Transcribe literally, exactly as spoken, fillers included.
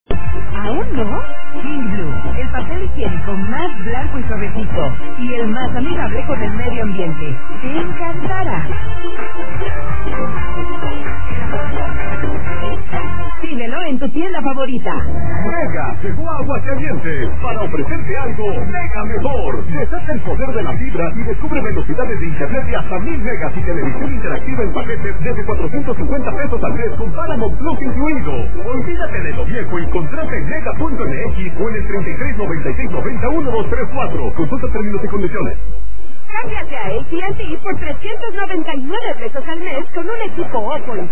¿Aún no? King Blue, el papel higiénico más blanco y suavecito y el más amigable con el medio ambiente. ¡Te encantará! Pídelo en tu tienda favorita. Mega llegó a Aguascalientes para ofrecerte algo mega mejor. Desata el poder de la fibra y descubre velocidades de internet de hasta mil megas y televisión interactiva en paquetes desde cuatrocientos cincuenta pesos al mes con Paramount Plus incluido. Olvídate de lo viejo y contrata en mega punto m x o en el treinta y tres noventa y seis noventa uno dos tres cuatro. Consulta términos y condiciones. Cámbiate a A T and T por trescientos noventa y nueve pesos al mes con un equipo Oppo